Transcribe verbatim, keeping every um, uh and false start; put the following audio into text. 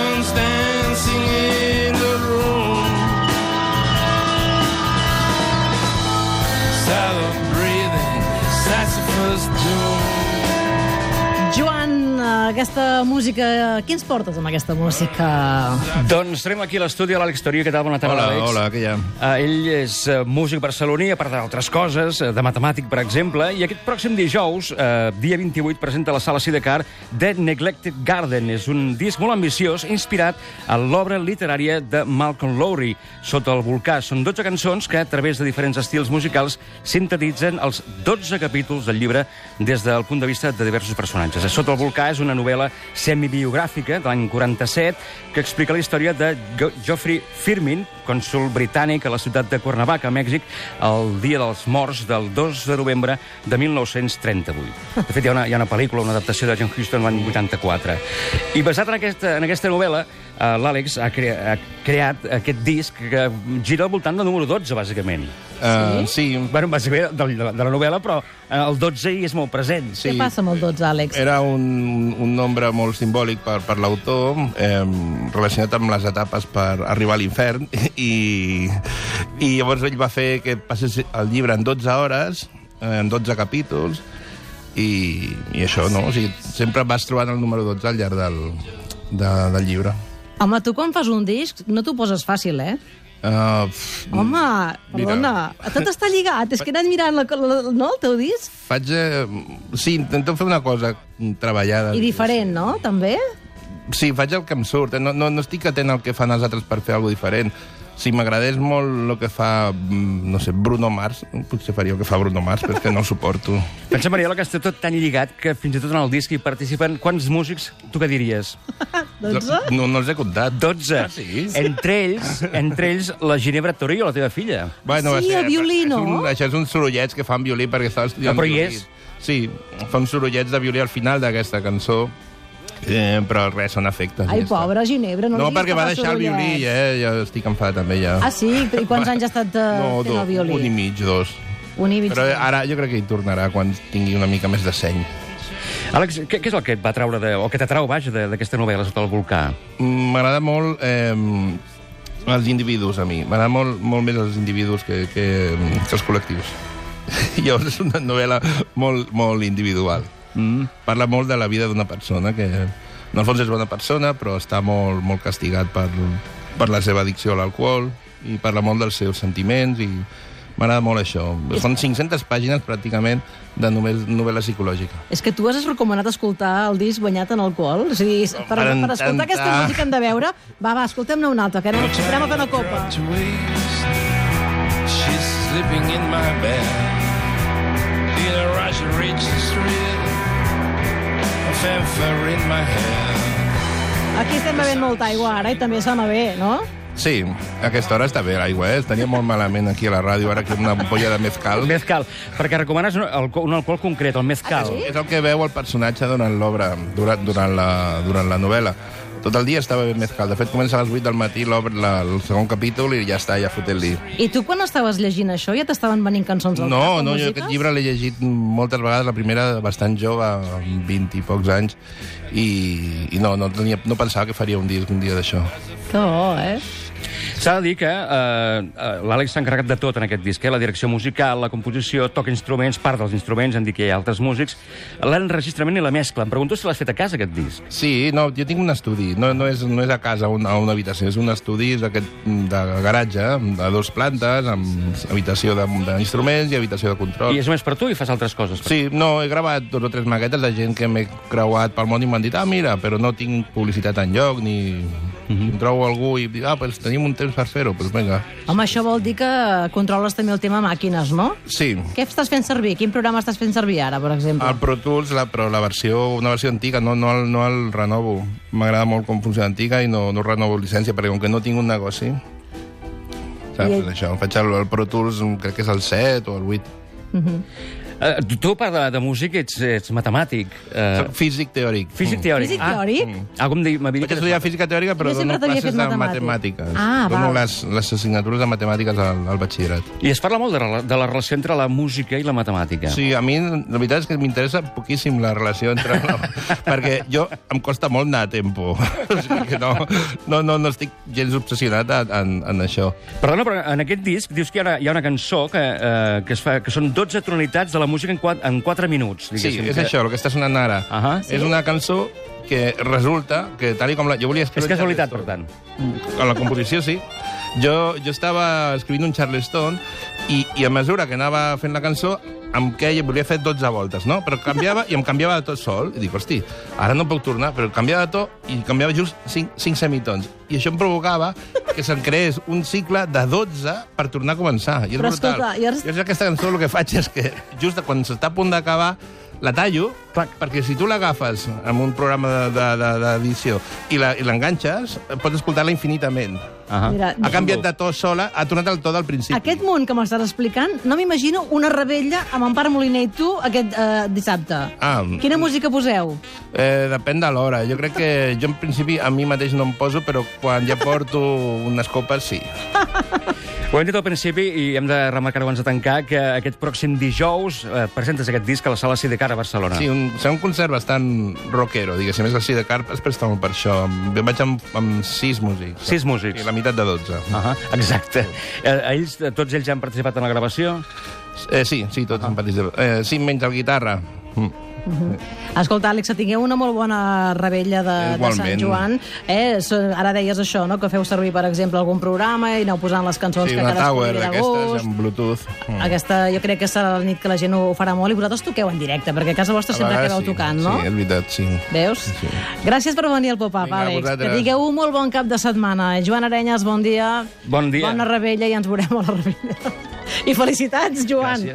ones dancing in the room. Silent breathing, Sisyphus doom. Joan, aquesta música... Qui ens portes amb aquesta música? Doncs estarem aquí a l'estudi de l'Àlex Torio. Què tal? Bona tarda, Hola, Àlex. hola, què hi ha? Uh, ell és uh, músic barceloní, a part d'altres coses, uh, de matemàtic, per exemple, i aquest pròxim dijous, uh, dia vint-i-vuit, presenta a la Sala Sidecar The Neglected Garden. És un disc molt ambiciós, inspirat en l'obra literària de Malcolm Lowry, Sota el volcà. Són dotze cançons que, a través de diferents estils musicals, sintetitzen els dotze capítols del llibre des del punt de vista de diversos personatges. Sota el volcà és una novel·la semibiogràfica de l'any quaranta-set que explica la història de Geoffrey Firmin, cònsol britànic a la ciutat de Cuernavaca, a Mèxic, el dia dels morts del dos de novembre de mil nou-cents trenta-vuit. De fet, hi ha una, hi ha una pel·lícula, una adaptació de John Huston l'any vuitanta-quatre. I basat en aquesta, en aquesta novel·la, uh, l'Àlex ha, crea, ha creat aquest disc que gira al voltant del número dotze, bàsicament. Uh, sí? Bueno, bàsicament de, de, de la novel·la, però el dotze hi és molt present. Sí. Què passa amb el dotze, Àlex? Era un, un nombre molt simbòlic per, per l'autor, eh, relacionat amb les etapes per arribar a l'infern, i, i llavors ell va fer que passés el llibre en dotze hores, en dotze capítols, i, i això, no? O sigui, sempre vas trobant el número dotze al llarg del, de, del llibre. Home, tu quan fas un disc no t'ho poses fàcil, eh? Uh, pff, Home, perdona, tot està lligat. És que he anat mirant la, la, no, el teu disc. Faig... Eh, sí, intento fer una cosa treballada. I diferent, no? També? Sí, faig el que em surt. No, no, no estic atent al que fan els altres per fer alguna diferent. Si m'agradés molt el que fa, no sé, Bruno Mars, potser faria el que fa Bruno Mars, però és que no ho suporto. Pensa, Mariela, que està tot tan lligat que fins i tot en el disc hi participen... Quants músics tu què diries? dotze? No, no els he comptat. dotze. Ah, sí? Entre ells, entre ells la Ginebra Torillo, la teva filla. Bueno, Sí, el violí, no? És un, això és uns sorollets que fan violí perquè estava estudiant Ah, però hi violí. és? Sí, fa uns sorollets de violí al final d'aquesta cançó, eh, però res, són efectes. Ai, ja està. pobra Ginebra, no, No, li diguis perquè que va fa deixar el violí, sorollets. eh? Ja estic enfadat també, ja. Ah, sí? I quants anys ha estat eh, No, fent do, el violí? un i mig, dos. Un i mig. Però ara jo crec que hi tornarà quan tingui una mica més de seny. Àlex, què, què és el que et va treure, de, o que t'atrau, vaja, de- d'aquesta novel·la Sota el volcà? Mm, M'agrada molt eh, els individus, a mi. M'agrada molt, molt més els individus que, que, que els col·lectius. Llavors és una novel·la molt, molt individual. Mm. Parla molt de la vida d'una persona que, en el fons, és bona persona, però està molt, molt castigat per, per la seva addicció a l'alcohol, i parla molt dels seus sentiments, i m'agrada molt això. Són cinc-centes pàgines, pràcticament, de només novel·la psicològica. És que tu has recomanat escoltar el disc Banyat en alcohol. O sigui, per, Per per intentar. escoltar aquesta música hem de veure... Va, va, escoltem-ne una altra, que anem, anem a fer una copa. To waste. She's sleeping in my bed. In a rush to reach the street. A fanfare in my head. Aquí estem bevent molta aigua ara i també sona bé, no? Sí, a aquesta hora està bé l'aigua, eh? Estaria molt malament aquí a la ràdio, ara que una ampolla de mezcal. El mezcal, perquè recomanes un alcohol, un alcohol concret, el mezcal. Ah, sí? És el que veu el personatge durant l'obra, durant, durant, la, durant la novel·la. Tot el dia estava bevent mezcal. De fet, comença a les vuit del matí l'obra, la, el segon capítol, i ja està, ja fotent-li. I tu quan estaves llegint això ja t'estaven venint cançons al No, cap o no, jo músiques? aquest llibre l'he llegit moltes vegades, la primera bastant jove, amb vint i pocs anys, i, i no, no, tenia, no pensava que faria un disc un dia d'això. Que bo, eh? S'ha de dir que eh, l'Àlex s'ha encarregat de tot en aquest disc, eh? La direcció musical, la composició, toca instruments, part dels instruments, han dit que hi ha altres músics, l'enregistrament i la mescla. Em pregunto si l'has fet a casa, aquest disc. Sí, no, jo tinc un estudi, no, no, és, no és a casa, un, a una habitació, és un estudi d'aquest de garatge, de dos plantes, amb habitació d'instruments i habitació de control. I és només per tu i fas altres coses? Sí, no, he gravat dos o tres maquetes de gent que m'he creuat pel món i m'han dit, ah, mira, però no tinc publicitat enlloc, ni... Mm-hmm. Em trobo algú i dic, ah, pues tenim un temps per fer-ho, doncs vinga. Home, això vol dir que controles també el tema màquines, no? Sí, Què estàs fent servir? Quin programa estàs fent servir ara, per exemple? el Pro Tools, la, però la versió, una versió antiga, no, no, el, no el renovo. M'agrada molt com funciona antiga i no, no renovo llicència, perquè com que no tinc un negoci, saps, I- I... això, faig el, el Pro Tools, crec que és el set o el vuit. Uh -huh. Uh, tu, a part de, de música, ets, ets matemàtic. Uh, Soc físic teòric. físic teòric. Físic teòric? Ah, com dir, m'havia dit Vaig que... estudiar física teòrica, però Jo sempre dono t'havia classes fet de matemàtic. matemàtiques. Ah, dono val. les, les assignatures de matemàtiques al, al batxillerat. I es parla molt de, rela- de la relació entre la música i la matemàtica. Sí, a mi la veritat és que m'interessa poquíssim la relació entre... No, perquè jo em costa molt anar a tempo. O sigui que no, no, no, no estic gens obsessionat en, en això. Perdona, però en aquest disc dius que hi ha una, hi ha una cançó que, eh, que, es fa, que són dotze tonalitats de la música en, quatre, en quatre minuts. Sí, és que... això, el que està sonant ara. Ahà. És una cançó que resulta que, tal i com la... Jo volia escriure És casualitat, per Charleston. tant. En la composició, sí. Jo, jo estava escrivint un Charleston i, i a mesura que anava fent la cançó em queia, volia fer dotze voltes, no? Però canviava i em canviava de to sol. I dic, hosti, ara no puc tornar, però canviava de to i canviava just cinc, cinc semitons. I això em provocava que se'n creés un cicle de dotze per tornar a començar. I és Però brutal. escolta, i ara- Jo aquesta cançó el que faig és que just quan s'està a punt d'acabar la tallo, perquè si tu l'agafes en un programa d'edició de, de, de, i l'enganxes, pots escoltar-la infinitament. Ahà. Mira, Ha canviat de to sola, ha tornat el to del principi. Aquest món que m'estàs explicant, no m'imagino una rebella amb Empar Moliner i tu aquest eh, dissabte. Ah, Quina música poseu? eh, depèn de l'hora. Jo crec que jo en principi a mi mateix no em poso, però quan ja porto unes copes, sí. Ho hem dit al principi i hem de remarcar abans de tancar que aquest pròxim dijous eh, presentes aquest disc a la Sala Sidecar a Barcelona. Sí, un, serà un concert bastant rockero, diguéssim. És el Sidecar es presta molt per això. Jo vaig amb, amb sis músics. Sis músics. I la meitat de dotze. Ahà, exacte. Eh, ells, tots ells ja han participat en la gravació? Eh, sí, sí, tots han participat. Eh, sí, menys el guitarra. Mm. Escolta, Àlex, tingueu una molt bona rebella de, de Sant Igualment. Joan. Eh? So- Ara deies això, no? Que feu servir, per exemple, algun programa i aneu posant les cançons Sí, que una cadascú tower li ve de d'aquestes gust. amb Bluetooth. Mm. Aquesta, jo crec que serà la nit que la gent ho farà molt i vosaltres toqueu en directe, perquè a casa vostra A sempre vegades acabeu sí. tocant, no? Sí, és veritat, sí. Veus? Sí. Gràcies per venir al Pop-Up, Vinga, a Àlex. vosaltres. Que tingueu un molt bon cap de setmana. Joan Arenyes, bon dia. Bon dia. Bona rebella i ens veurem a la rebella. I felicitats, Joan. Gràcies.